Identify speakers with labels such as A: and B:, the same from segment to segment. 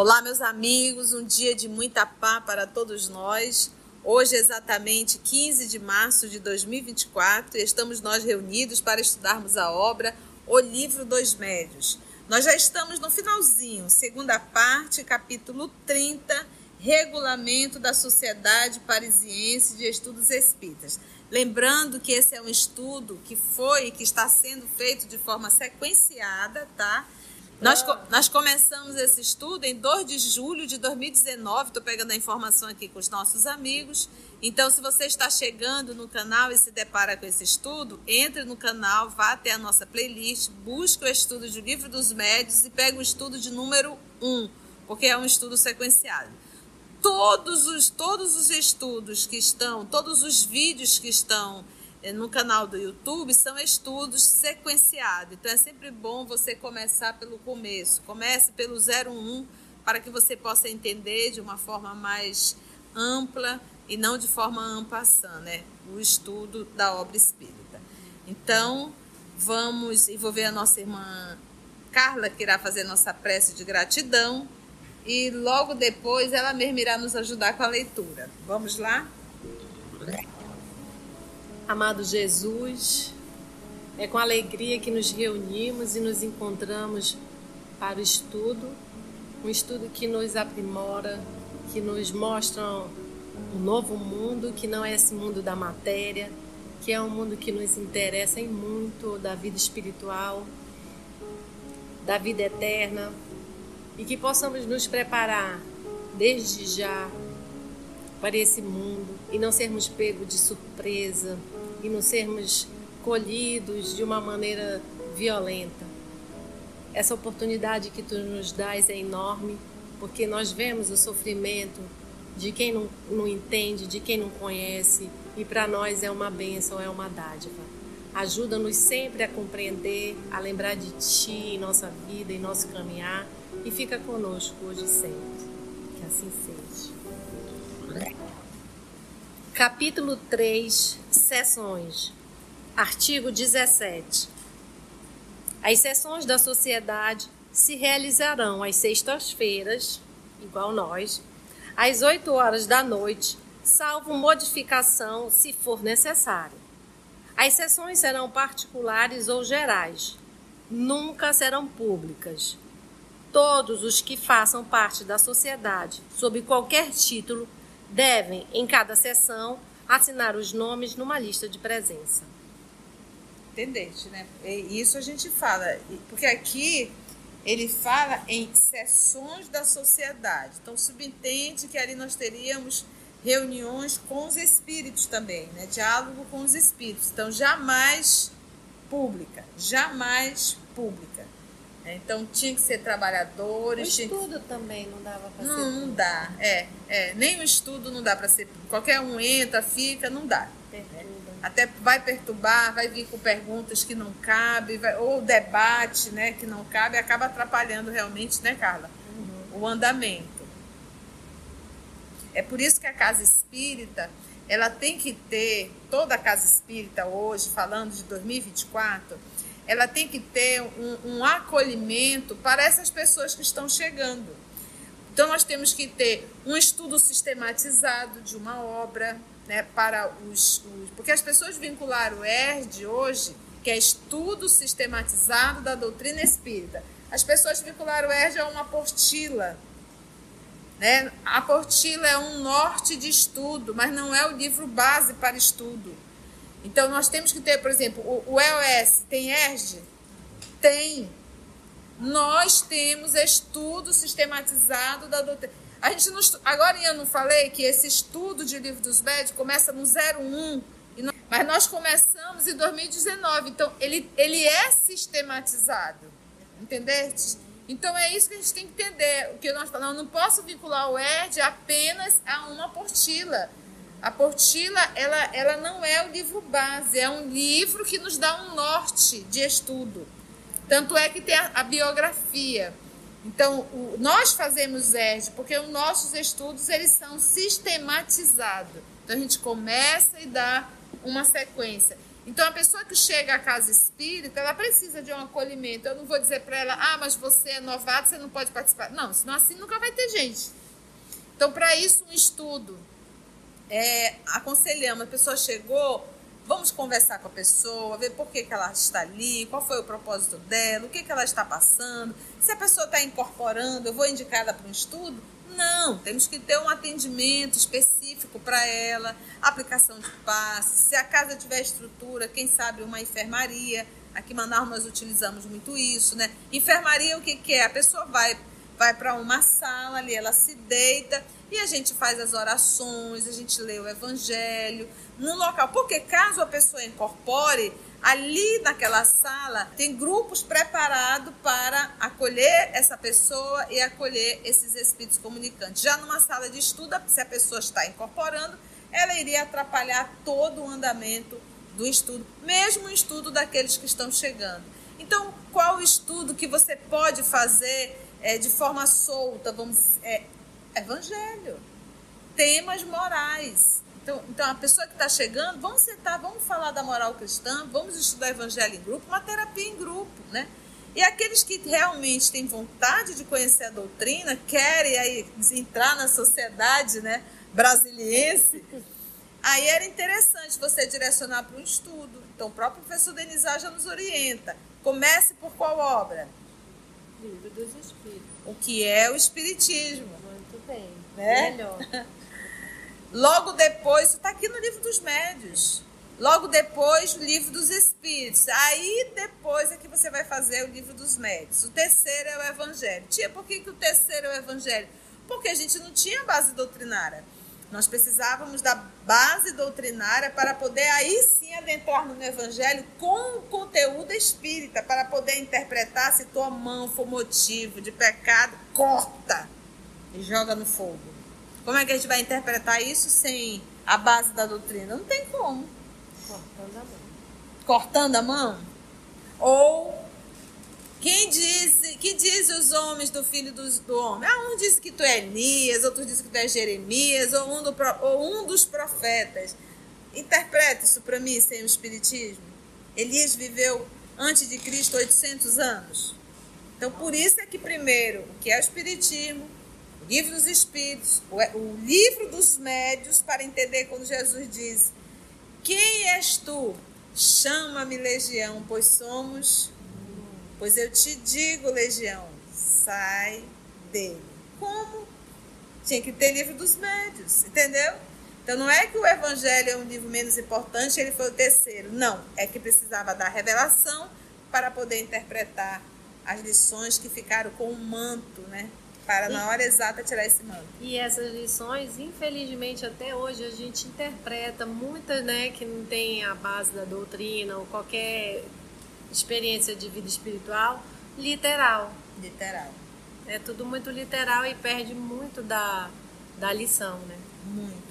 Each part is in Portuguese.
A: Olá, meus amigos, um dia de muita paz para todos nós. Hoje é exatamente 15 de março de 2024 e estamos nós reunidos para estudarmos a obra O Livro dos Médios. Nós já estamos no finalzinho, segunda parte, capítulo 30, Regulamento da Sociedade Parisiense de Estudos Espíritas. Lembrando que esse é um estudo que está sendo feito de forma sequenciada, tá? Nós começamos esse estudo em 2 de julho de 2019, estou pegando a informação aqui com os nossos amigos. Então, se você está chegando no canal e se depara com esse estudo, entre no canal, vá até a nossa playlist, busque o estudo do Livro dos Médios e pegue o estudo de número 1, porque é um estudo sequenciado. Todos os estudos que estão, todos os vídeos que estão no canal do YouTube são estudos sequenciados. Então é sempre bom você começar pelo começo. Comece pelo 01 para que você possa entender de uma forma mais ampla e não de forma en passant, né? O estudo da obra espírita. Então vamos envolver a nossa irmã Carla, que irá fazer nossa prece de gratidão. E logo depois ela mesma irá nos ajudar com a leitura. Vamos lá?
B: Amado Jesus, é com alegria que nos reunimos e nos encontramos para o estudo, um estudo que nos aprimora, que nos mostra um novo mundo, que não é esse mundo da matéria, que é um mundo que nos interessa em muito da vida espiritual, da vida eterna, e que possamos nos preparar desde já para esse mundo e não sermos pegos de surpresa e não sermos colhidos de uma maneira violenta. Essa oportunidade que tu nos dás é enorme, porque nós vemos o sofrimento de quem não entende, de quem não conhece, e para nós é uma bênção, é uma dádiva. Ajuda-nos sempre a compreender, a lembrar de Ti em nossa vida, em nosso caminhar, e fica conosco hoje e sempre. Que assim seja. Capítulo 3, Sessões. Artigo 17. As sessões da sociedade se realizarão às sextas-feiras, igual nós, às 8 horas da noite, salvo modificação se for necessário. As sessões serão particulares ou gerais, nunca serão públicas. Todos os que façam parte da sociedade, sob qualquer título, devem, em cada sessão, assinar os nomes numa lista de presença.
A: Entendeste, né? Isso a gente fala, porque aqui ele fala em sessões da sociedade. Então, subentende que ali nós teríamos reuniões com os espíritos também, né? Diálogo com os espíritos. Então, jamais pública. Então, tinha que ser trabalhadores.
B: O estudo também não dava para ser público.
A: Não dá. Nem o estudo não dá para ser público. Qualquer um entra, fica, não dá. Até vai perturbar, vai vir com perguntas que não cabem, ou debate, né, que não cabe, acaba atrapalhando realmente, né, Carla? O andamento. É por isso que a casa espírita, ela tem que ter, toda a casa espírita hoje, falando de 2024, ela tem que ter um acolhimento para essas pessoas que estão chegando. Então, nós temos que ter um estudo sistematizado de uma obra, né, para porque as pessoas vincularam o ERD hoje, que é estudo sistematizado da doutrina espírita. As pessoas vincularam o ERD a uma apostila, né? A apostila é um norte de estudo, mas não é o livro base para estudo. Então, nós temos que ter, por exemplo, o EOS tem ERD? Tem. Nós temos estudo sistematizado da doutrina. A gente não, agora eu não falei que esse estudo de Livro dos Médios começa no 01, mas nós começamos em 2019, então ele é sistematizado, entendeste? Então é isso que a gente tem que entender, o que nós falamos, eu não posso vincular o ERD apenas a uma apostila. A apostila, ela não é o livro base, é um livro que nos dá um norte de estudo. Tanto é que tem a biografia. Então, nós fazemos ERD porque os nossos estudos eles são sistematizados. Então, a gente começa e dá uma sequência. Então, a pessoa que chega à casa espírita, ela precisa de um acolhimento. Eu não vou dizer para ela, mas você é novato, você não pode participar. Não, senão assim nunca vai ter gente. Então, para isso, um estudo. Aconselhamos, a pessoa chegou, vamos conversar com a pessoa, ver por que ela está ali, qual foi o propósito dela, o que ela está passando. Se a pessoa está incorporando, eu vou indicar ela para um estudo? Não, temos que ter um atendimento específico para ela, aplicação de passes. Se a casa tiver estrutura, quem sabe uma enfermaria. Aqui em Manaus nós utilizamos muito isso, né? Enfermaria, o que é? A pessoa vai para uma sala ali, ela se deita e a gente faz as orações, a gente lê o evangelho no local. Porque caso a pessoa incorpore, ali naquela sala tem grupos preparados para acolher essa pessoa e acolher esses espíritos comunicantes. Já numa sala de estudo, se a pessoa está incorporando, ela iria atrapalhar todo o andamento do estudo, mesmo o estudo daqueles que estão chegando. Então, qual o estudo que você pode fazer de forma solta? Evangelho, temas morais. Então, a pessoa que está chegando, vamos sentar, vamos falar da moral cristã, vamos estudar evangelho em grupo, uma terapia em grupo, né? E aqueles que realmente têm vontade de conhecer a doutrina, querem aí entrar na sociedade, né, brasiliense, aí era interessante você direcionar para um estudo. Então, o próprio professor Denizar já nos orienta. Comece por qual obra?
B: Livro dos Espíritos.
A: O que é o Espiritismo.
B: Muito bem,
A: né?
B: Melhor.
A: Logo depois, isso está aqui no Livro dos Médiuns. Logo depois, o Livro dos Espíritos. Aí depois é que você vai fazer o Livro dos Médiuns. O terceiro é o Evangelho. Tia, por que o terceiro é o Evangelho? Porque a gente não tinha base doutrinária. Nós precisávamos da base doutrinária para poder aí sim adentrar no Evangelho com o conteúdo espírita, para poder interpretar. Se tua mão for motivo de pecado, corta e joga no fogo. Como é que a gente vai interpretar isso sem a base da doutrina? Não tem como.
B: Cortando a mão.
A: Cortando a mão? Ou que diz os homens do filho do homem? Um diz que tu é Elias, outro diz que tu é Jeremias, ou um dos profetas. Interpreta isso para mim sem o Espiritismo. Elias viveu antes de Cristo 800 anos. Então, por isso é que primeiro, o que é o Espiritismo, o Livro dos Espíritos, o Livro dos Médiuns, para entender quando Jesus diz: quem és tu? Chama-me Legião, pois eu te digo, Legião, sai dele. Como? Tinha que ter Livro dos Médiuns, entendeu? Então não é que o Evangelho é um livro menos importante, ele foi o terceiro. Não, é que precisava da revelação para poder interpretar as lições que ficaram com o manto, né? Para na hora exata tirar esse manto.
B: E essas lições, infelizmente, até hoje a gente interpreta muitas, né, que não tem a base da doutrina ou qualquer experiência de vida espiritual, literal.
A: Literal.
B: É tudo muito literal e perde muito da lição, né?
A: Muito.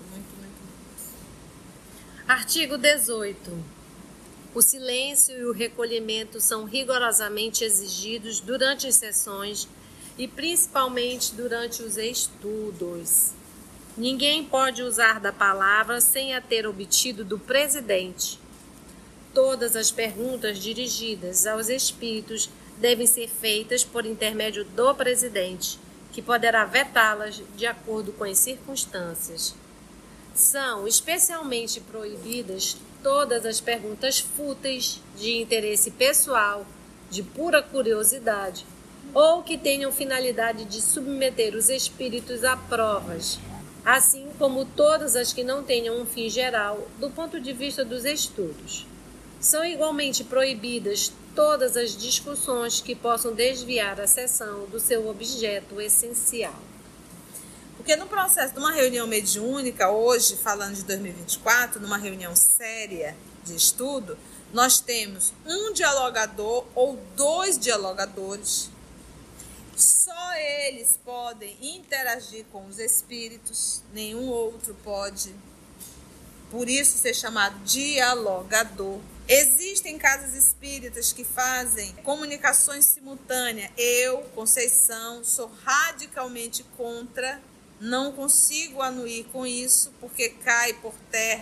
B: Artigo 18. O silêncio e o recolhimento são rigorosamente exigidos durante as sessões e principalmente durante os estudos. Ninguém pode usar da palavra sem a ter obtido do presidente. Todas as perguntas dirigidas aos espíritos devem ser feitas por intermédio do presidente, que poderá vetá-las de acordo com as circunstâncias. São especialmente proibidas todas as perguntas fúteis, de interesse pessoal, de pura curiosidade, ou que tenham finalidade de submeter os espíritos a provas, assim como todas as que não tenham um fim geral do ponto de vista dos estudos. São igualmente proibidas todas as discussões que possam desviar a sessão do seu objeto essencial.
A: Porque no processo de uma reunião mediúnica, hoje, falando de 2024, numa reunião séria de estudo, nós temos um dialogador ou dois dialogadores. Só eles podem interagir com os espíritos, nenhum outro pode. Por isso ser chamado dialogador. Existem casas espíritas que fazem comunicações simultâneas. Eu, Conceição, sou radicalmente contra, não consigo anuir com isso, porque cai por terra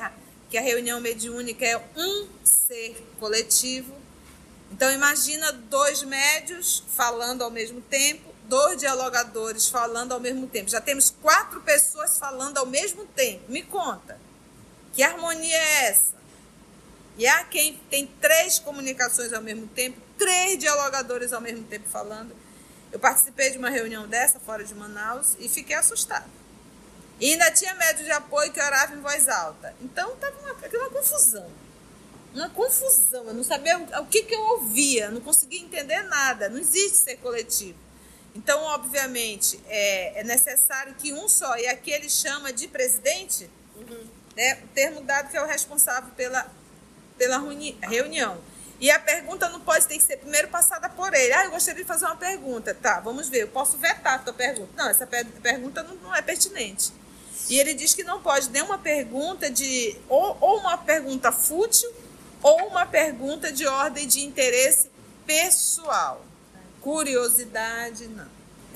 A: que a reunião mediúnica é um ser coletivo. Então imagina 2 médios falando ao mesmo tempo, 2 dialogadores falando ao mesmo tempo. Já temos 4 pessoas falando ao mesmo tempo. Me conta, que harmonia é essa? E há quem tem 3 comunicações ao mesmo tempo, 3 dialogadores ao mesmo tempo falando. Eu participei de uma reunião dessa fora de Manaus e fiquei assustada. E ainda tinha médio de apoio que orava em voz alta. Então estava uma confusão. Uma confusão. Eu não sabia o que eu ouvia, não conseguia entender nada. Não existe ser coletivo. Então, obviamente, é necessário que um só, e aqui ele chama de presidente, né, o termo dado que é o responsável pela reunião. E a pergunta não pode ter que ser primeiro passada por ele. Eu gostaria de fazer uma pergunta. Tá, vamos ver, eu posso vetar a tua pergunta. Não, essa pergunta não é pertinente. E ele diz que não pode nem uma pergunta de... Ou uma pergunta fútil, ou uma pergunta de ordem de interesse pessoal. Curiosidade, não.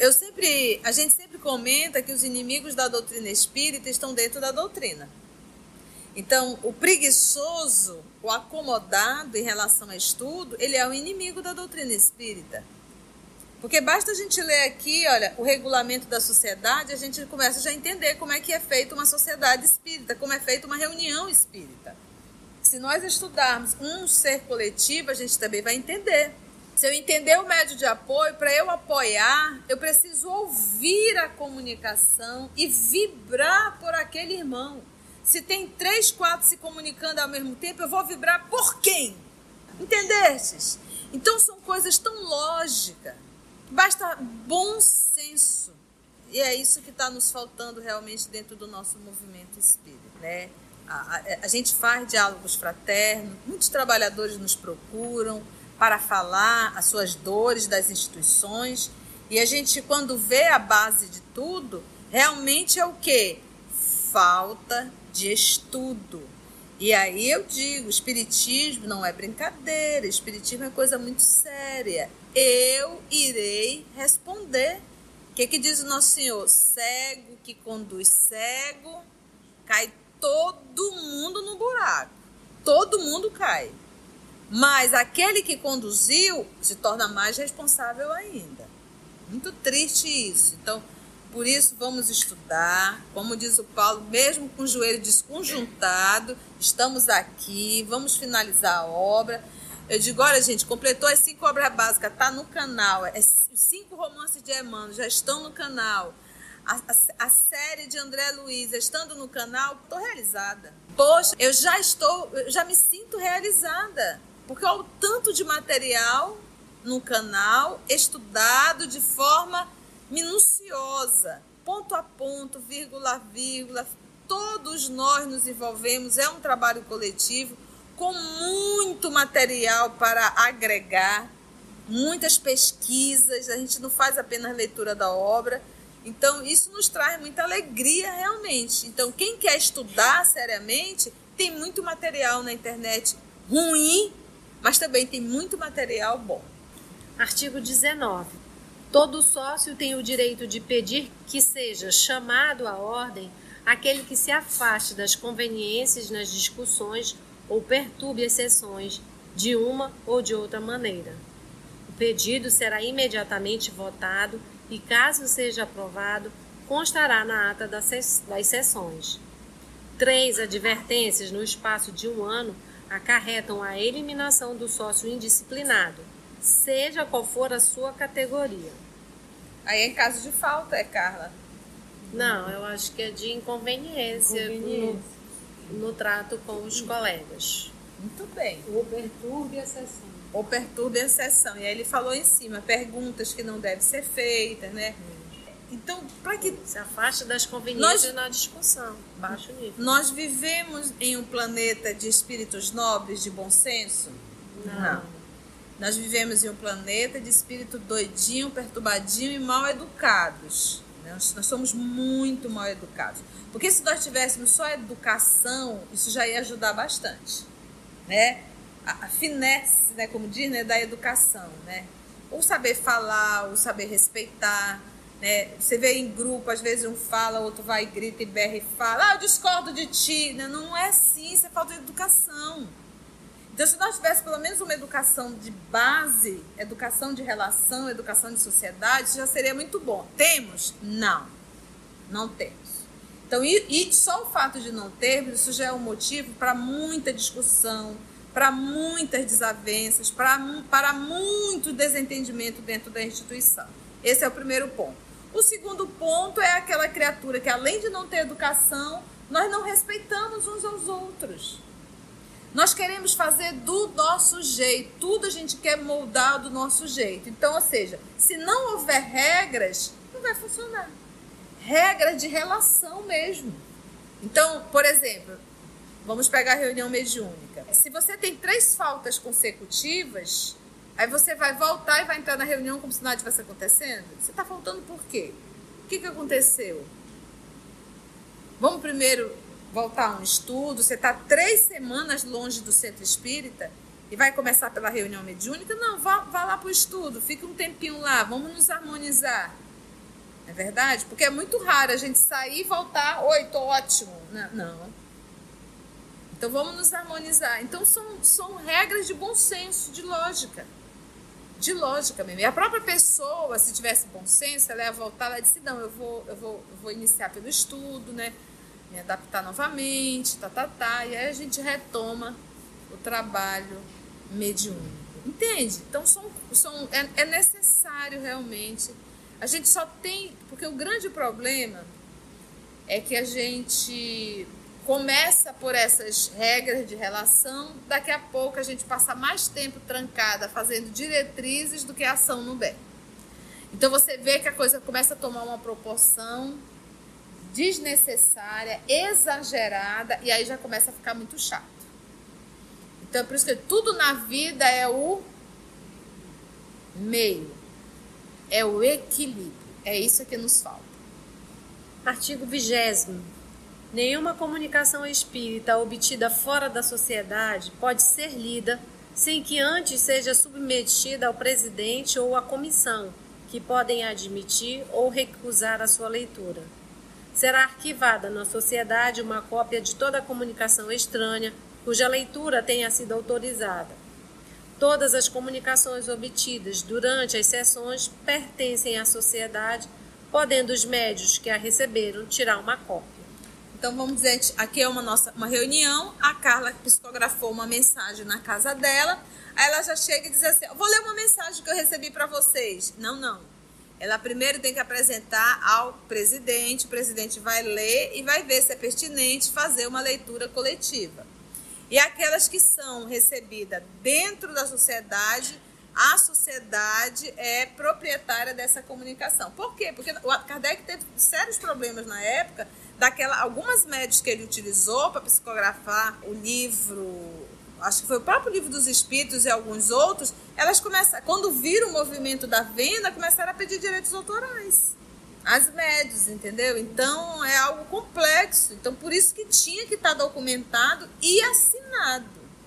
A: A gente sempre comenta que os inimigos da doutrina espírita estão dentro da doutrina. Então, o preguiçoso, o acomodado em relação ao estudo, ele é o inimigo da doutrina espírita. Porque basta a gente ler aqui, olha, o regulamento da sociedade, a gente começa já a entender como é que é feita uma sociedade espírita, como é feita uma reunião espírita. Se nós estudarmos um ser coletivo, a gente também vai entender. Se eu entender o médio de apoio, para eu apoiar, eu preciso ouvir a comunicação e vibrar por aquele irmão. Se tem 3, 4 se comunicando ao mesmo tempo, eu vou vibrar por quem? Entendestes? Então são coisas tão lógicas. Basta bom senso. E é isso que está nos faltando realmente dentro do nosso movimento espírita, né? A gente faz diálogos fraternos, muitos trabalhadores nos procuram para falar as suas dores das instituições. E a gente, quando vê a base de tudo, realmente é o quê? Falta de estudo. E aí eu digo, espiritismo não é brincadeira, espiritismo é coisa muito séria. Eu irei responder. O que diz o Nosso Senhor? Cego que conduz cego, cai todo mundo no buraco. Todo mundo cai. Mas aquele que conduziu se torna mais responsável ainda. Muito triste isso. Então, por isso, vamos estudar, como diz o Paulo, mesmo com o joelho desconjuntado, estamos aqui, vamos finalizar a obra. Eu digo, olha, gente, completou as 5 obras básicas, está no canal, os 5 romances de Emmanuel já estão no canal, a série de André Luiz estando no canal, estou realizada. Poxa, eu já me sinto realizada, porque olha o tanto de material no canal, estudado de forma minuciosa, ponto a ponto, vírgula a vírgula, todos nós nos envolvemos, é um trabalho coletivo, com muito material para agregar, muitas pesquisas, a gente não faz apenas leitura da obra, então isso nos traz muita alegria realmente. Então quem quer estudar seriamente, tem muito material na internet ruim, mas também tem muito material bom.
B: Artigo 19. Todo sócio tem o direito de pedir que seja chamado à ordem aquele que se afaste das conveniências nas discussões ou perturbe as sessões de uma ou de outra maneira. O pedido será imediatamente votado e, caso seja aprovado, constará na ata das sessões. 3 advertências no espaço de 1 ano acarretam a eliminação do sócio indisciplinado, seja qual for a sua categoria.
A: Aí é em caso de falta, Carla?
B: Não, eu acho que é de inconveniência. No trato com os colegas.
A: Muito bem.
B: Ou perturbe a sessão.
A: Ou perturbe a sessão. E aí ele falou em cima, perguntas que não devem ser feitas, né? Então, para que...
B: Se afaste das conveniências na discussão, baixo nível.
A: Nós vivemos em um planeta de espíritos nobres, de bom senso? Não. Nós vivemos em um planeta de espírito doidinho, perturbadinho e mal educados. Nós somos muito mal educados. Porque se nós tivéssemos só educação, isso já ia ajudar bastante, né? A finesse, né, como diz, né, da educação, né? O saber falar, o saber respeitar, né? Você vê em grupo, às vezes um fala, outro vai, grita e berra e fala, eu discordo de ti. Não é assim, isso é falta de educação. Então, se nós tivéssemos pelo menos uma educação de base, educação de relação, educação de sociedade, já seria muito bom. Temos? Não temos. Então, e só o fato de não termos, isso já é um motivo para muita discussão, para muitas desavenças, para muito desentendimento dentro da instituição. Esse é o primeiro ponto. O segundo ponto é aquela criatura que, além de não ter educação, nós não respeitamos uns aos outros. Nós queremos fazer do nosso jeito, tudo a gente quer moldar do nosso jeito. Então, ou seja, se não houver regras, não vai funcionar. Regras de relação mesmo. Então, por exemplo, vamos pegar a reunião mediúnica. Se você tem 3 faltas consecutivas, aí você vai voltar e vai entrar na reunião como se nada estivesse acontecendo? Você está faltando por quê? O que aconteceu? Vamos primeiro voltar a um estudo. Você está 3 semanas longe do centro espírita e vai começar pela reunião mediúnica? Não, vá lá para o estudo, fica um tempinho lá, vamos nos harmonizar. É verdade? Porque é muito raro a gente sair e voltar, oi, tô ótimo. Não. Então vamos nos harmonizar. Então são regras de bom senso, de lógica. De lógica mesmo. E a própria pessoa, se tivesse bom senso, ela ia voltar, ela disse, não, eu vou iniciar pelo estudo, né? Me adaptar novamente, e aí a gente retoma o trabalho mediúnico. Entende? Então é necessário realmente. A gente só tem, porque o grande problema é que a gente começa por essas regras de relação, daqui a pouco a gente passa mais tempo trancada fazendo diretrizes do que ação no bem. Então você vê que a coisa começa a tomar uma proporção desnecessária, exagerada, e aí já começa a ficar muito chato. Então, por isso que tudo na vida é o meio, é o equilíbrio. É isso que nos falta.
B: Artigo 20º. Nenhuma comunicação espírita obtida fora da sociedade pode ser lida sem que antes seja submetida ao presidente ou à comissão, que podem admitir ou recusar a sua leitura. Será arquivada na sociedade uma cópia de toda a comunicação estranha cuja leitura tenha sido autorizada. Todas as comunicações obtidas durante as sessões pertencem à sociedade, podendo os médios que a receberam tirar uma cópia.
A: Então vamos dizer, aqui é uma reunião, a Carla psicografou uma mensagem na casa dela, aí ela já chega e diz assim, vou ler uma mensagem que eu recebi para vocês. Não. Ela primeiro tem que apresentar ao presidente, o presidente vai ler e vai ver se é pertinente fazer uma leitura coletiva. E aquelas que são recebidas dentro da sociedade, a sociedade é proprietária dessa comunicação. Por quê? Porque o Kardec teve sérios problemas na época, algumas médias que ele utilizou para psicografar o livro, acho que foi o próprio Livro dos Espíritos e alguns outros, elas começaram, quando viram o movimento da venda, começaram a pedir direitos autorais. As médias, entendeu? Então, é algo complexo. Então, por isso que tinha que estar documentado e assinado.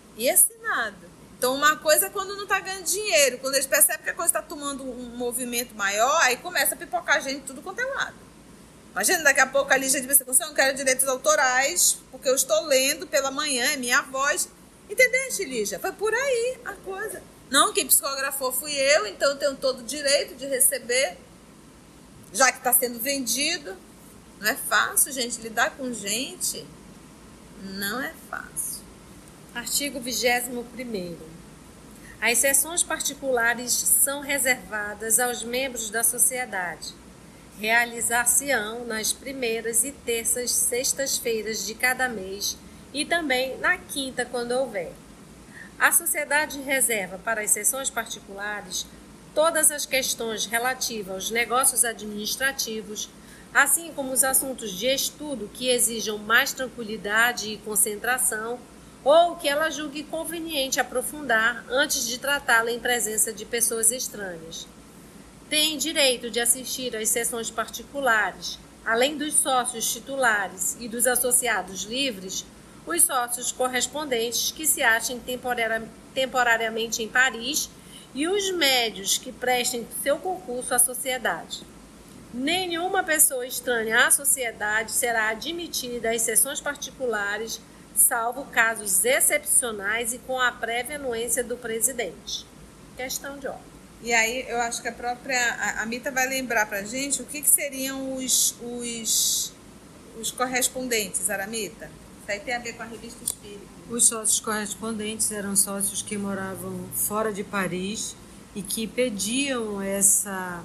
A: Então, uma coisa é quando não está ganhando dinheiro. Quando eles percebem que a coisa está tomando um movimento maior, aí começa a pipocar gente tudo quanto é lado. Imagina, daqui a pouco a Lígia diz assim, eu não quero direitos autorais, porque eu estou lendo pela manhã, é minha voz. Entendeste, Lígia? Foi por aí a coisa. Não, quem psicografou fui eu, então eu tenho todo o direito de receber, já que está sendo vendido. Não é fácil, gente, lidar com gente não é fácil.
B: Artigo 21º. As sessões particulares são reservadas aos membros da sociedade. Realizar-se-ão nas primeiras e terças sextas-feiras de cada mês e também na quinta, quando houver. A sociedade reserva para as sessões particulares todas as questões relativas aos negócios administrativos, assim como os assuntos de estudo que exijam mais tranquilidade e concentração, ou que ela julgue conveniente aprofundar antes de tratá-la em presença de pessoas estranhas. Tem direito de assistir às sessões particulares, além dos sócios titulares e dos associados livres, os sócios correspondentes que se achem temporariamente em Paris e os médios que prestem seu concurso à sociedade. Nenhuma pessoa estranha à sociedade será admitida às sessões particulares, salvo casos excepcionais e com a prévia anuência do presidente. Questão de ordem.
A: E aí eu acho que a Mita vai lembrar pra gente o que seriam os correspondentes, Aramita. Isso aí tem a ver com a Revista Espírita.
C: Os sócios correspondentes eram sócios que moravam fora de Paris e que pediam essa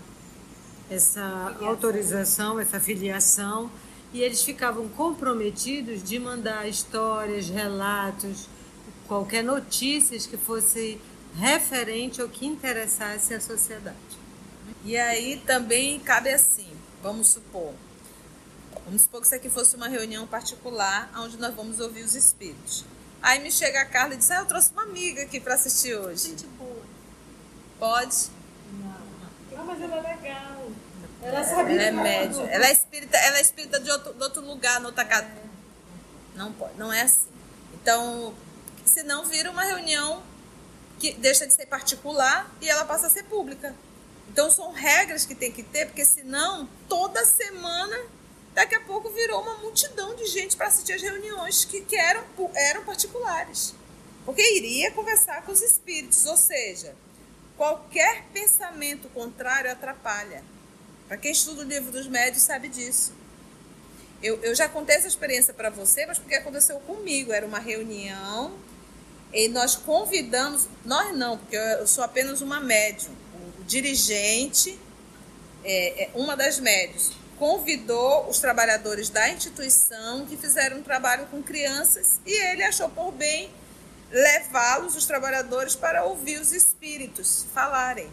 C: autorização, essa filiação, e eles ficavam comprometidos de mandar histórias, relatos, qualquer notícias que fosse referente ao que interessasse a sociedade.
A: E aí também cabe assim, vamos supor que isso aqui fosse uma reunião particular onde nós vamos ouvir os espíritos. Aí me chega a Carla e diz, eu trouxe uma amiga aqui para assistir hoje.
B: Gente boa.
A: Pode?
B: Não, mas ela é legal.
A: Ela é média. Ela é espírita de outro lugar, noutra casa. Não pode, não é assim. Então, senão vira uma reunião que deixa de ser particular e ela passa a ser pública. Então são regras que tem que ter, porque senão toda semana, daqui a pouco virou uma multidão de gente para assistir as reuniões que eram particulares. Porque iria conversar com os espíritos, ou seja, qualquer pensamento contrário atrapalha. Para quem estuda o livro dos médios sabe disso. Eu já contei essa experiência para você, mas porque aconteceu comigo. Era uma reunião e nós convidamos, nós não, porque eu sou apenas uma médium. O dirigente, uma das médios, convidou os trabalhadores da instituição que fizeram um trabalho com crianças e ele achou por bem levá-los, os trabalhadores, para ouvir os espíritos falarem.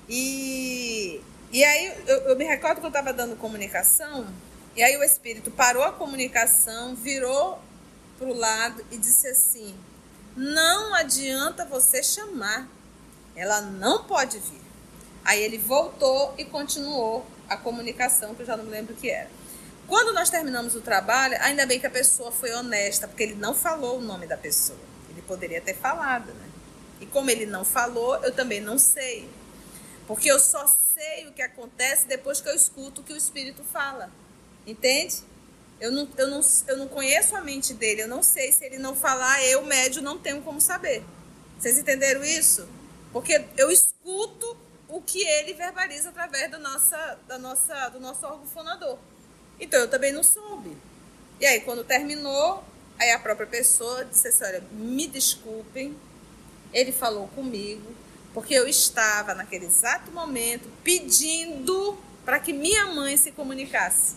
A: E aí eu me recordo que eu estava dando comunicação e aí o espírito parou a comunicação, virou para o lado e disse assim, não adianta você chamar, ela não pode vir. Aí ele voltou e continuou a comunicação, que eu já não me lembro o que era. Quando nós terminamos o trabalho, ainda bem que a pessoa foi honesta, porque ele não falou o nome da pessoa. Ele poderia ter falado, né? E como ele não falou, eu também não sei. Porque eu só sei o que acontece depois que eu escuto o que o espírito fala. Entende? Eu não conheço a mente dele, eu não sei. Se ele não falar, eu, médio, não tenho como saber. Vocês entenderam isso? Porque eu escuto o que ele verbaliza através do nosso órgão fonador. Então, eu também não soube. E aí, quando terminou, aí a própria pessoa disse assim, olha, me desculpem, ele falou comigo, porque eu estava, naquele exato momento, pedindo para que minha mãe se comunicasse.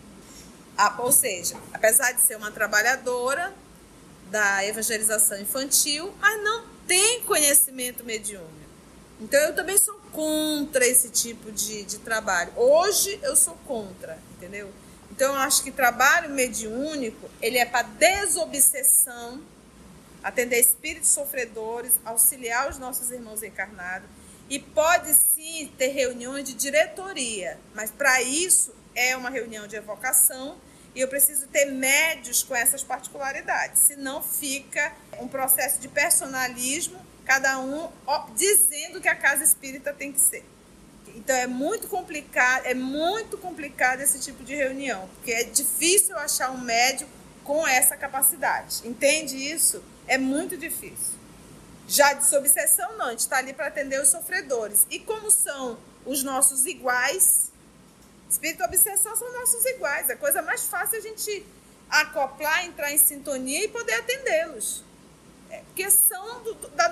A: Ou seja, apesar de ser uma trabalhadora da evangelização infantil, mas não tem conhecimento mediúnico. Então, eu também sou contra esse tipo de trabalho. Hoje, eu sou contra, entendeu? Então, eu acho que trabalho mediúnico, ele é para desobsessão, atender espíritos sofredores, auxiliar os nossos irmãos encarnados. E pode, sim, ter reuniões de diretoria, mas para isso é uma reunião de evocação e eu preciso ter médios com essas particularidades. Senão fica um processo de personalismo, cada um dizendo que a casa espírita tem que ser. Então é muito complicado esse tipo de reunião, porque é difícil achar um médium com essa capacidade. Entende isso? É muito difícil. Já de desobsessão, não, a gente está ali para atender os sofredores. E como são os nossos iguais, espírito obsessor são nossos iguais. A coisa mais fácil é a gente acoplar, entrar em sintonia e poder atendê-los. Porque são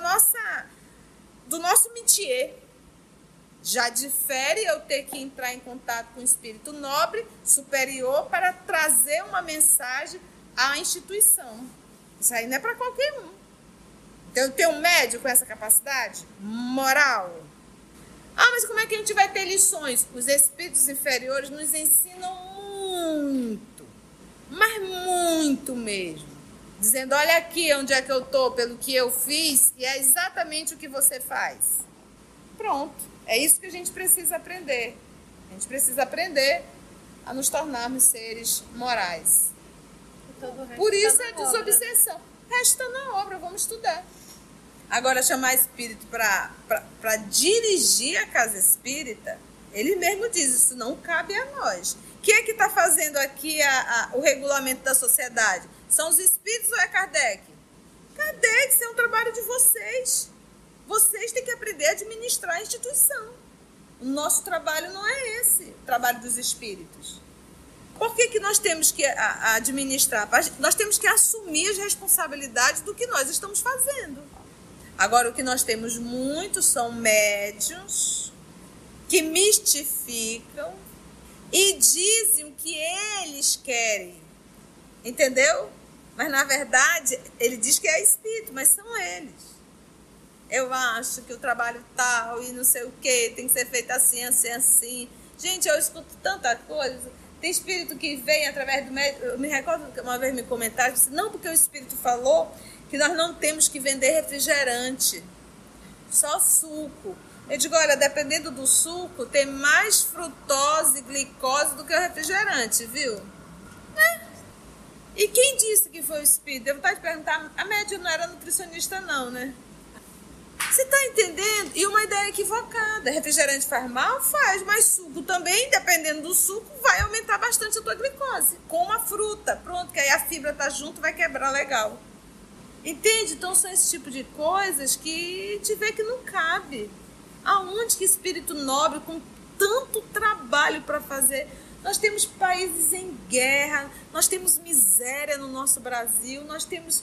A: do nosso métier. Já difere eu ter que entrar em contato com um espírito nobre, superior, para trazer uma mensagem à instituição. Isso aí não é para qualquer um. Então, eu tenho um médium com essa capacidade moral. Mas como é que a gente vai ter lições? Os espíritos inferiores nos ensinam muito, mas muito mesmo. Dizendo, olha aqui onde é que eu estou, pelo que eu fiz, e é exatamente o que você faz. Pronto. É isso que a gente precisa aprender. A gente precisa aprender a nos tornarmos seres morais. Por isso é desobsessão. O resto está na obra, vamos estudar. Agora, chamar espírito para dirigir a casa espírita, Ele mesmo diz, isso não cabe a nós. Quem é que está fazendo aqui o regulamento da sociedade? São os espíritos ou é Kardec? Kardec, isso é um trabalho de vocês. Vocês têm que aprender a administrar a instituição. O nosso trabalho não é esse, o trabalho dos espíritos. Por que nós temos que administrar? Nós temos que assumir as responsabilidades do que nós estamos fazendo. Agora, o que nós temos muitos são médiuns que mistificam e dizem o que eles querem. Entendeu? Mas, na verdade, ele diz que é espírito, mas são eles. Eu acho que o trabalho tal e não sei o quê, tem que ser feito assim, assim, assim. Gente, eu escuto tanta coisa. Tem espírito que vem através do médico. Eu me recordo que uma vez me comentaram, disse, não, porque o espírito falou que nós não temos que vender refrigerante, só suco. Eu digo, olha, dependendo do suco, tem mais frutose e glicose do que o refrigerante, viu? E quem disse que foi o espírito? Eu vou te perguntar, a médium não era nutricionista não, né? Você está entendendo? E uma ideia equivocada. Refrigerante faz mal? Faz, mas suco também, dependendo do suco, vai aumentar bastante a tua glicose. Com uma fruta, pronto, que aí a fibra tá junto, vai quebrar legal. Entende? Então são esse tipo de coisas que te vê que não cabe. Aonde que espírito nobre, com tanto trabalho para fazer? Nós temos países em guerra, nós temos miséria no nosso Brasil, nós temos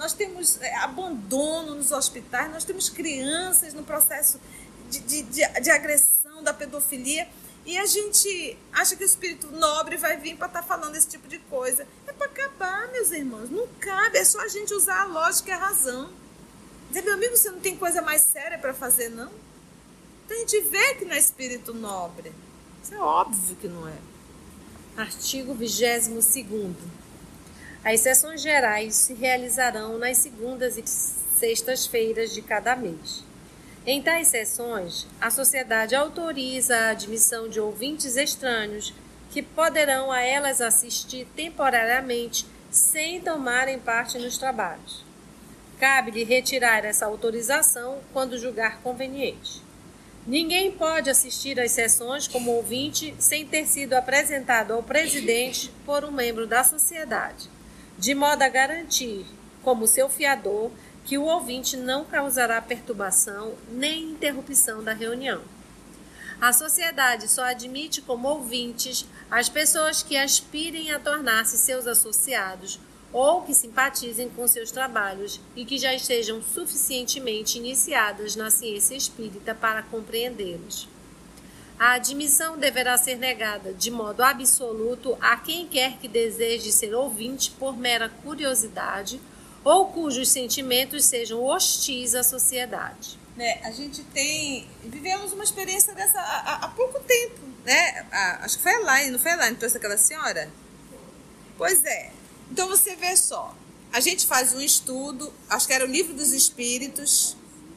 A: abandono nos hospitais, nós temos crianças no processo de agressão, da pedofilia, e a gente acha que o espírito nobre vai vir para estar falando esse tipo de coisa. É para acabar, meus irmãos, não cabe, é só a gente usar a lógica e a razão. Dizer, meu amigo, você não tem coisa mais séria para fazer, não? Então a gente vê que não é espírito nobre. Isso é óbvio que não é.
B: Artigo 22º. As sessões gerais se realizarão nas segundas e sextas-feiras de cada mês. Em tais sessões, a sociedade autoriza a admissão de ouvintes estranhos que poderão a elas assistir temporariamente sem tomarem parte nos trabalhos. Cabe-lhe retirar essa autorização quando julgar conveniente. Ninguém pode assistir às sessões como ouvinte sem ter sido apresentado ao presidente por um membro da sociedade, de modo a garantir, como seu fiador, que o ouvinte não causará perturbação nem interrupção da reunião. A sociedade só admite como ouvintes as pessoas que aspirem a tornar-se seus associados ou que simpatizem com seus trabalhos e que já estejam suficientemente iniciadas na ciência espírita para compreendê-los. A admissão deverá ser negada de modo absoluto a quem quer que deseje ser ouvinte por mera curiosidade ou cujos sentimentos sejam hostis à sociedade.
A: A gente vivemos uma experiência dessa há pouco tempo, né? Acho que foi a Elaine, não foi a Elaine que trouxe aquela senhora? Pois é. Então você vê só, a gente faz um estudo, acho que era o Livro dos Espíritos,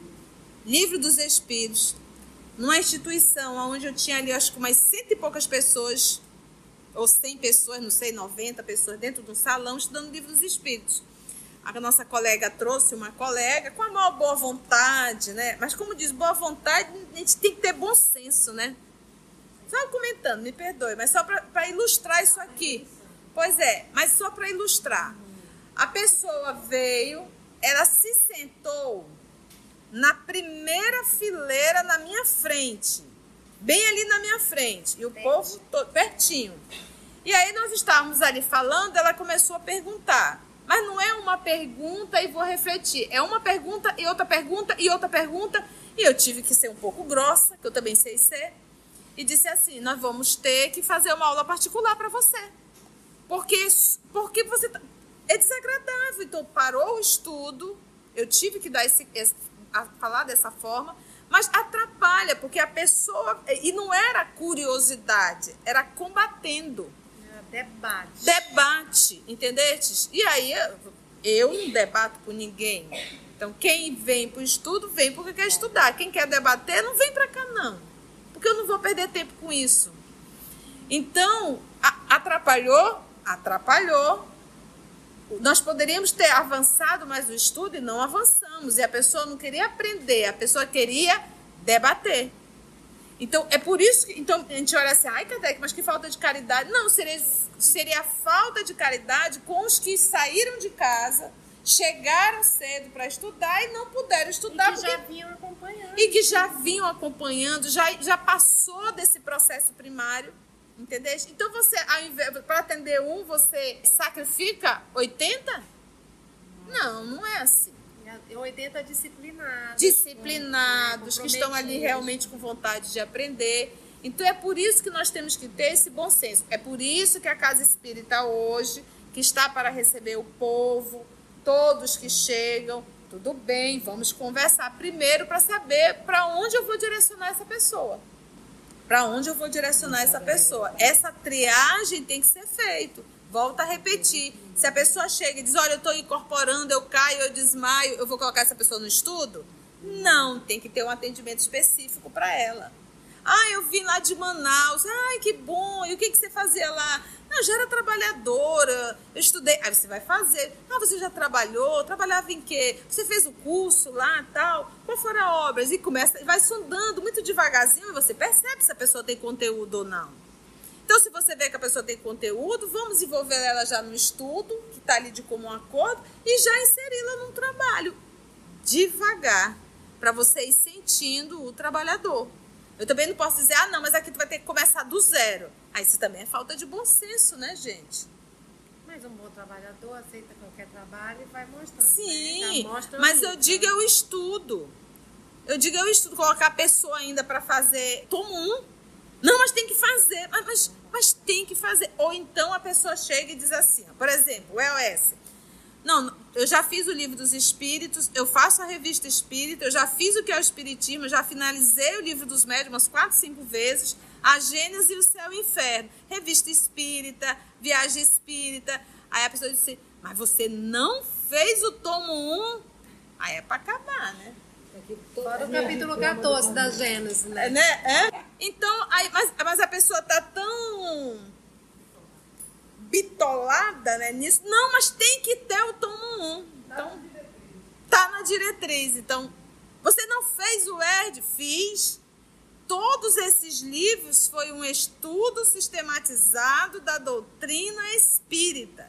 A: numa instituição onde eu tinha ali, acho que umas 100 e poucas pessoas, ou 100 pessoas, não sei, 90 pessoas dentro de um salão estudando o Livro dos Espíritos. A nossa colega trouxe uma colega com a maior boa vontade, né? Mas como diz, boa vontade, a gente tem que ter bom senso, né? Só comentando, me perdoe, mas só para ilustrar isso aqui. Pois é, mas só para ilustrar. A pessoa veio, ela se sentou na primeira fileira na minha frente. Bem ali na minha frente. E o povo todo pertinho. E aí nós estávamos ali falando, ela começou a perguntar. Mas não é uma pergunta e vou refletir. É uma pergunta e outra pergunta e outra pergunta. E eu tive que ser um pouco grossa, que eu também sei ser. E disse assim, nós vamos ter que fazer uma aula particular para você. Porque você é desagradável. Então, parou o estudo. Eu tive que dar falar dessa forma. Mas atrapalha, porque a pessoa... E não era curiosidade, era combatendo. Debate, entendeste? E aí, eu não debato com ninguém. Então, quem vem para o estudo, vem porque quer estudar. Quem quer debater, não vem para cá, não. Porque eu não vou perder tempo com isso. Então, atrapalhou. Nós poderíamos ter avançado mais o estudo e não avançamos. E a pessoa não queria aprender, a pessoa queria debater. Então, é por isso que então, a gente olha assim, ai, Kardec, mas que falta de caridade. Não, seria a falta de caridade com os que saíram de casa, chegaram cedo para estudar e não puderam estudar.
B: E que já vinham acompanhando.
A: E que já vinham acompanhando, já passou desse processo primário, entendeu? Então, você, para atender um, você sacrifica 80? Não é assim.
B: 80 disciplinados.
A: Disciplinados, que estão ali realmente com vontade de aprender. Então, é por isso que nós temos que ter esse bom senso. É por isso que a Casa Espírita hoje, que está para receber o povo, todos que chegam, tudo bem, vamos conversar primeiro para saber para onde eu vou direcionar essa pessoa. Para onde eu vou direcionar essa pessoa. Essa triagem tem que ser feita. Volto a repetir. Se a pessoa chega e diz, olha, eu estou incorporando, eu caio, eu desmaio, eu vou colocar essa pessoa no estudo? Não, tem que ter um atendimento específico para ela. Ah, eu vim lá de Manaus. Ai, que bom. E o que você fazia lá? Não, eu já era trabalhadora, eu estudei. Aí você vai fazer. Ah, você já trabalhou? Trabalhava em quê? Você fez o curso lá, tal? Qual foram as obras? E vai sondando muito devagarzinho e você percebe se a pessoa tem conteúdo ou não. Então, se você vê que a pessoa tem conteúdo, vamos envolver ela já no estudo, que está ali de comum acordo, e já inseri-la num trabalho. Devagar, para você ir sentindo o trabalhador. Eu também não posso dizer, não, mas aqui tu vai ter que começar do zero. Aí isso também é falta de bom senso, né, gente?
B: Mas um bom trabalhador aceita qualquer trabalho e vai mostrando.
A: Sim,
B: né?
A: mas eu digo eu estudo. Colocar a pessoa ainda para fazer tomo 1. Não, mas tem que fazer, mas tem que fazer. Ou então a pessoa chega e diz assim, por exemplo, o EOS. Não, eu já fiz o Livro dos Espíritos, eu faço a Revista Espírita, eu já fiz o que é o Espiritismo, eu já finalizei o Livro dos Médiuns umas 4, 5 vezes, a Gênesis e o Céu e o Inferno, Revista Espírita, Viagem Espírita. Aí a pessoa diz assim, mas você não fez o tomo 1? Aí é para acabar, né?
B: Fora o capítulo 14 da Gênesis, né?
A: Então, mas a pessoa tá tão bitolada, né, nisso. Não, mas tem que ter o tomo 1. Então, tá na diretriz. Então, você não fez o ERD? Fiz. Todos esses livros foi um estudo sistematizado da doutrina espírita.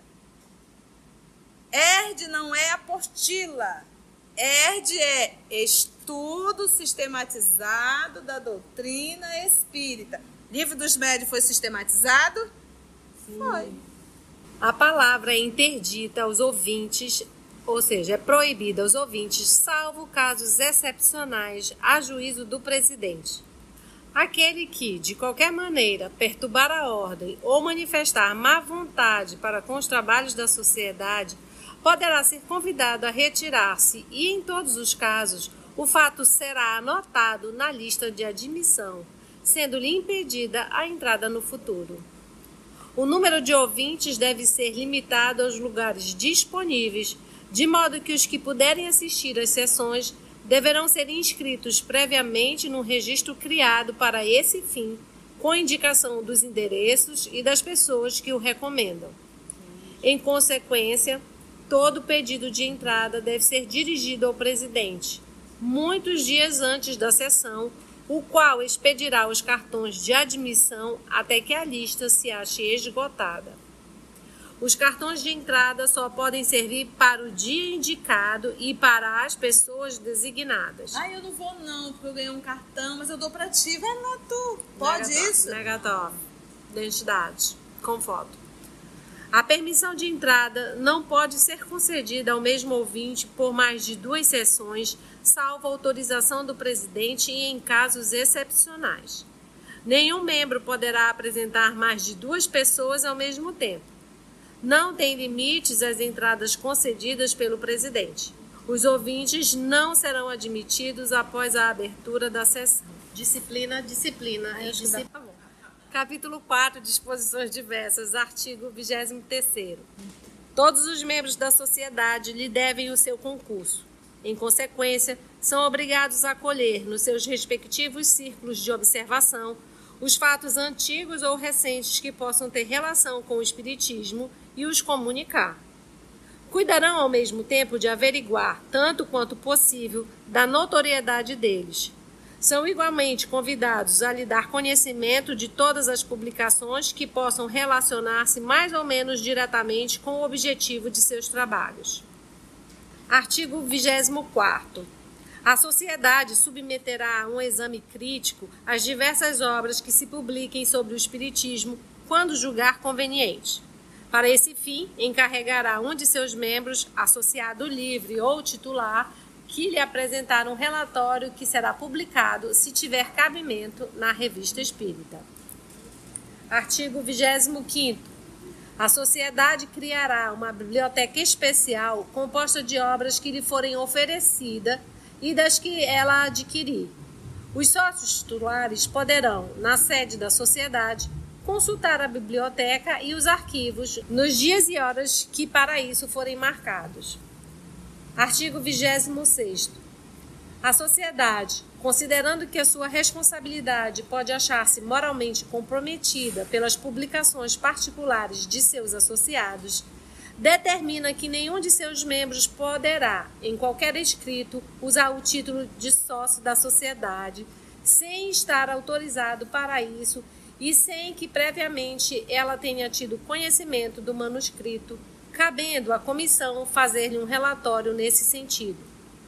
A: ERD não é apostila. ERD é estudo sistematizado da doutrina espírita. Livro dos Médiuns foi sistematizado? Sim. Foi.
B: A palavra é interdita aos ouvintes, ou seja, é proibida aos ouvintes, salvo casos excepcionais a juízo do presidente. Aquele que, de qualquer maneira, perturbar a ordem ou manifestar má vontade para com os trabalhos da sociedade, poderá ser convidado a retirar-se e, em todos os casos, o fato será anotado na lista de admissão, sendo-lhe impedida a entrada no futuro. O número de ouvintes deve ser limitado aos lugares disponíveis, de modo que os que puderem assistir às sessões deverão ser inscritos previamente num registro criado para esse fim, com indicação dos endereços e das pessoas que o recomendam. Em consequência, todo pedido de entrada deve ser dirigido ao presidente, muitos dias antes da sessão, o qual expedirá os cartões de admissão até que a lista se ache esgotada. Os cartões de entrada só podem servir para o dia indicado e para as pessoas designadas.
A: Eu não vou não, porque eu ganhei um cartão, mas eu dou para ti. Vai lá tu, pode isso?
B: Negatório, identidade, com foto. A permissão de entrada não pode ser concedida ao mesmo ouvinte por mais de 2 sessões, salvo autorização do presidente e em casos excepcionais. Nenhum membro poderá apresentar mais de 2 pessoas ao mesmo tempo. Não tem limites as entradas concedidas pelo presidente. Os ouvintes não serão admitidos após a abertura da sessão. Disciplina. Capítulo 4, disposições diversas, artigo 23º. Todos os membros da sociedade lhe devem o seu concurso. Em consequência, são obrigados a acolher, nos seus respectivos círculos de observação, os fatos antigos ou recentes que possam ter relação com o espiritismo e os comunicar. Cuidarão ao mesmo tempo de averiguar, tanto quanto possível, da notoriedade deles. São igualmente convidados a lhe dar conhecimento de todas as publicações que possam relacionar-se mais ou menos diretamente com o objetivo de seus trabalhos. Artigo 24º. A sociedade submeterá a um exame crítico as diversas obras que se publiquem sobre o espiritismo, quando julgar conveniente. Para esse fim, encarregará um de seus membros, associado livre ou titular, que lhe apresentar um relatório que será publicado, se tiver cabimento, na Revista Espírita. Artigo 25º. A sociedade criará uma biblioteca especial composta de obras que lhe forem oferecidas e das que ela adquirir. Os sócios titulares poderão, na sede da sociedade, consultar a biblioteca e os arquivos nos dias e horas que para isso forem marcados. Artigo 26º. A sociedade, considerando que a sua responsabilidade pode achar-se moralmente comprometida pelas publicações particulares de seus associados, determina que nenhum de seus membros poderá, em qualquer escrito, usar o título de sócio da sociedade, sem estar autorizado para isso e sem que previamente ela tenha tido conhecimento do manuscrito, cabendo à comissão fazer-lhe um relatório nesse sentido.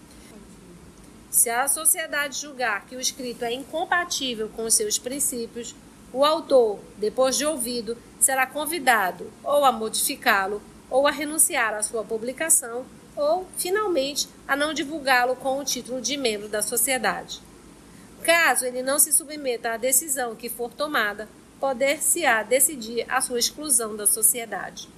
B: Se a sociedade julgar que o escrito é incompatível com os seus princípios, o autor, depois de ouvido, será convidado ou a modificá-lo, ou a renunciar à sua publicação, ou, finalmente, a não divulgá-lo com o título de membro da sociedade. Caso ele não se submeta à decisão que for tomada, poder-se-á decidir a sua exclusão da sociedade.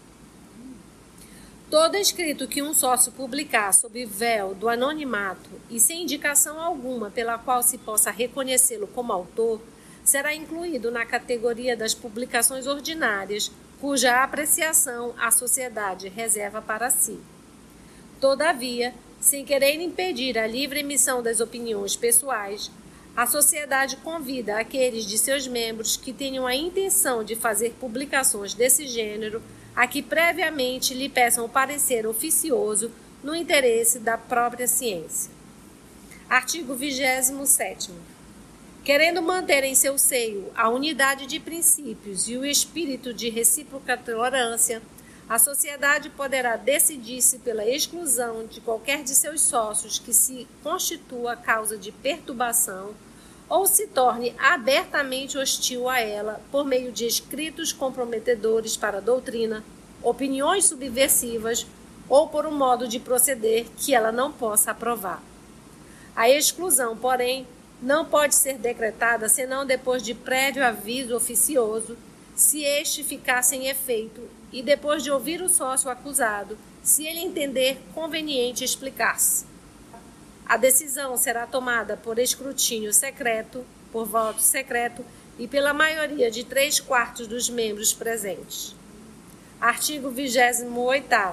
B: Todo escrito que um sócio publicar sob véu do anonimato e sem indicação alguma pela qual se possa reconhecê-lo como autor, será incluído na categoria das publicações ordinárias, cuja apreciação a sociedade reserva para si. Todavia, sem querer impedir a livre emissão das opiniões pessoais, a sociedade convida aqueles de seus membros que tenham a intenção de fazer publicações desse gênero a que previamente lhe peçam o parecer oficioso no interesse da própria ciência. Artigo 27º. Querendo manter em seu seio a unidade de princípios e o espírito de recíproca tolerância, a sociedade poderá decidir-se pela exclusão de qualquer de seus sócios que se constitua causa de perturbação ou se torne abertamente hostil a ela por meio de escritos comprometedores para a doutrina, opiniões subversivas ou por um modo de proceder que ela não possa aprovar. A exclusão, porém, não pode ser decretada senão depois de prévio aviso oficioso, se este ficar sem efeito, e depois de ouvir o sócio acusado, se ele entender conveniente explicar-se. A decisão será tomada por escrutínio secreto, por voto secreto e pela maioria de 3/4 dos membros presentes. Artigo 28º.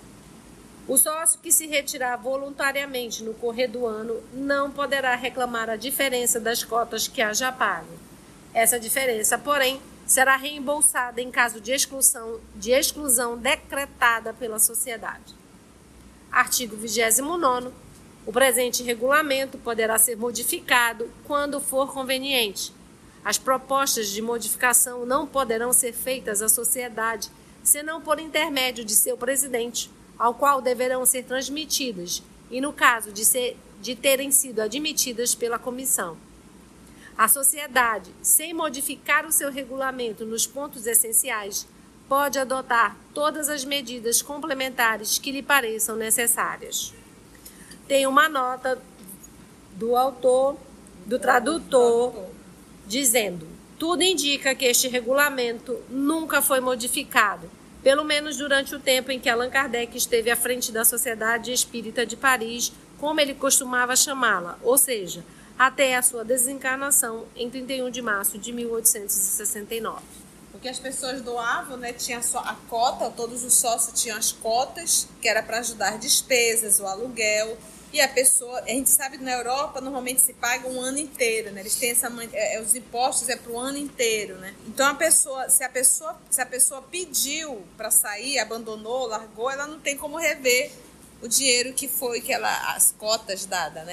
B: O sócio que se retirar voluntariamente no correr do ano não poderá reclamar a diferença das cotas que haja pago. Essa diferença, porém, será reembolsada em caso de exclusão decretada pela sociedade. Artigo 29º. O presente regulamento poderá ser modificado quando for conveniente. As propostas de modificação não poderão ser feitas à sociedade, senão por intermédio de seu presidente, ao qual deverão ser transmitidas, e no caso de terem sido admitidas pela comissão. A sociedade, sem modificar o seu regulamento nos pontos essenciais, pode adotar todas as medidas complementares que lhe pareçam necessárias. Tem uma nota do autor, do tradutor, dizendo: tudo indica que este regulamento nunca foi modificado, pelo menos durante o tempo em que Allan Kardec esteve à frente da Sociedade Espírita de Paris, como ele costumava chamá-la, ou seja, até a sua desencarnação em 31 de março de 1869.
A: Porque as pessoas doavam, né? Tinha só a cota, todos os sócios tinham as cotas, que era para ajudar despesas, o aluguel. E a pessoa, a gente sabe que na Europa normalmente se paga um ano inteiro, né? Eles têm os impostos para o ano inteiro, né? Então se a pessoa pediu para sair, abandonou, largou, ela não tem como rever o dinheiro que foi as cotas dadas, né?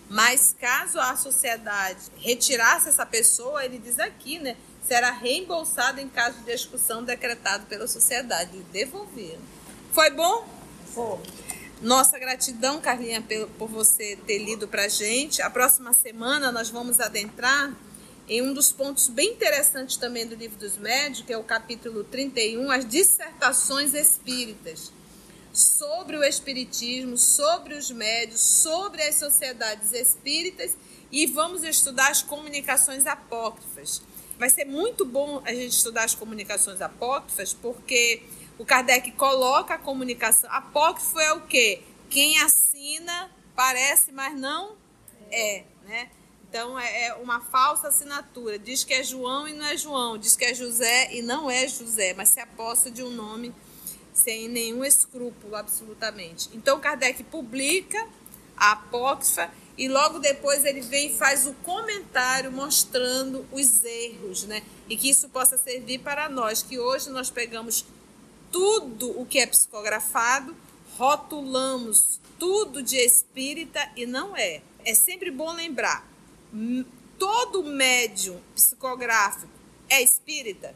A: Mas caso a sociedade retirasse essa pessoa, ele diz aqui, né, será reembolsado em caso de execução decretado pela sociedade. Ele devolvia. Foi bom?
C: Foi.
A: Nossa gratidão, Carlinha, por você ter lido para a gente. A próxima semana nós vamos adentrar em um dos pontos bem interessantes também do Livro dos Médiuns, que é o capítulo 31, as dissertações espíritas, sobre o espiritismo, sobre os médiuns, sobre as sociedades espíritas, e vamos estudar as comunicações apócrifas. Vai ser muito bom a gente estudar as comunicações apócrifas, porque o Kardec coloca a comunicação. Apócrifo é o quê? Quem assina parece, mas não é, né? Então, é uma falsa assinatura. Diz que é João e não é João. Diz que é José e não é José, mas se aposta de um nome sem nenhum escrúpulo, absolutamente. Então, Kardec publica a apócrifa e logo depois ele vem e faz o comentário mostrando os erros, né? E que isso possa servir para nós, que hoje nós pegamos tudo o que é psicografado, rotulamos tudo de espírita e não é. É sempre bom lembrar. Todo médium psicográfico é espírita?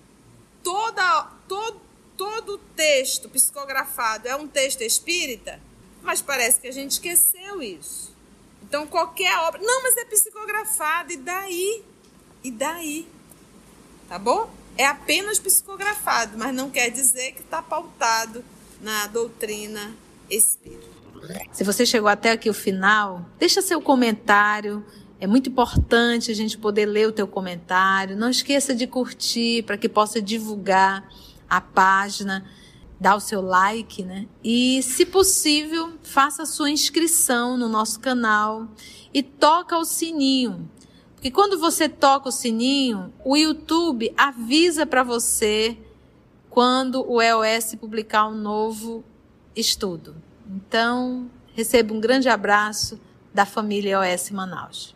A: Todo texto psicografado é um texto espírita? Mas parece que a gente esqueceu isso. Então, qualquer obra... Não, mas é psicografado, e daí? E daí? Tá bom? É apenas psicografado, mas não quer dizer que está pautado na doutrina espírita. Se você chegou até aqui o final, deixa seu comentário. É muito importante a gente poder ler o teu comentário. Não esqueça de curtir para que possa divulgar a página, dar o seu like, né? E, se possível, faça a sua inscrição no nosso canal e toca o sininho. Porque quando você toca o sininho, o YouTube avisa para você quando o EOS publicar um novo estudo. Então, receba um grande abraço da família EOS Manaus.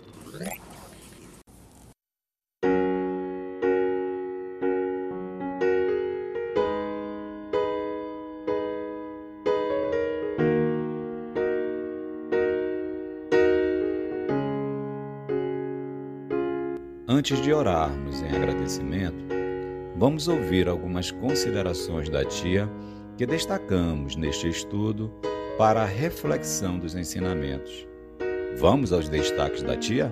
D: Antes de orarmos em agradecimento, vamos ouvir algumas considerações da tia que destacamos neste estudo para a reflexão dos ensinamentos. Vamos aos destaques da tia?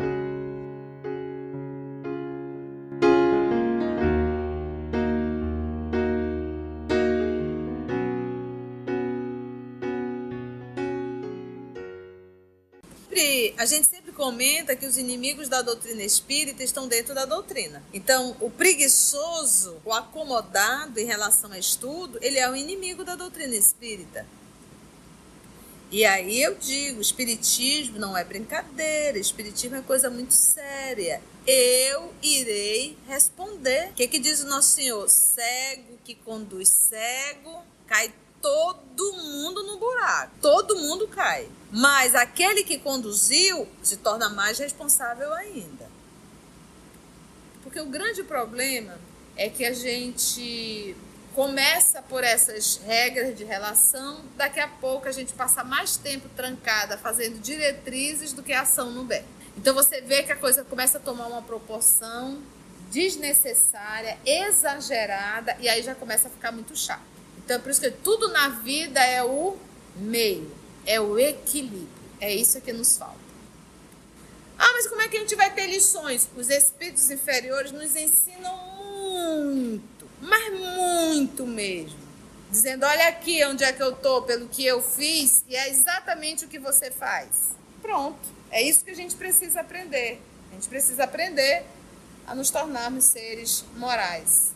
A: A gente sempre comenta que os inimigos da doutrina espírita estão dentro da doutrina. Então, o preguiçoso, o acomodado em relação a estudo, ele é o inimigo da doutrina espírita. E aí eu digo, espiritismo não é brincadeira, espiritismo é coisa muito séria. Eu irei responder. O que diz o Nosso Senhor? Cego que conduz cego, cai todo mundo no buraco. Todo mundo cai. Mas aquele que conduziu se torna mais responsável ainda. Porque o grande problema é que a gente começa por essas regras de relação, daqui a pouco a gente passa mais tempo trancada fazendo diretrizes do que ação no bem. Então você vê que a coisa começa a tomar uma proporção desnecessária, exagerada, e aí já começa a ficar muito chato. Então é por isso que tudo na vida é o meio, é o equilíbrio. É isso que nos falta. Ah, mas como é que a gente vai ter lições? Os espíritos inferiores nos ensinam muito, mas muito mesmo. Dizendo, olha aqui onde é que eu estou, pelo que eu fiz, e é exatamente o que você faz. Pronto, é isso que a gente precisa aprender. A gente precisa aprender a nos tornarmos seres morais.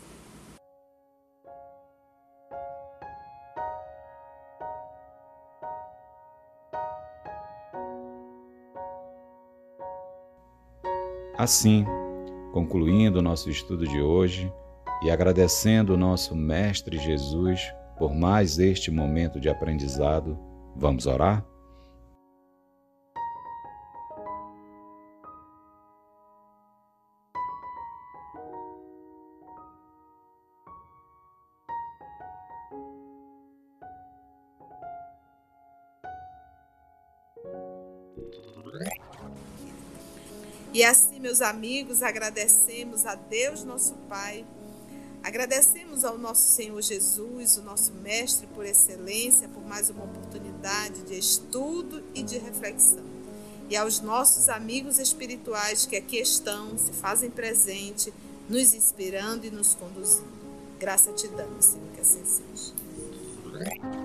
D: Assim, concluindo o nosso estudo de hoje e agradecendo o nosso Mestre Jesus por mais este momento de aprendizado, vamos orar?
A: E assim, meus amigos, agradecemos a Deus, nosso Pai, agradecemos ao nosso Senhor Jesus, o nosso Mestre por excelência, por mais uma oportunidade de estudo e de reflexão. E aos nossos amigos espirituais que aqui estão, se fazem presente, nos inspirando e nos conduzindo. Graça te damos, Senhor, que assim seja.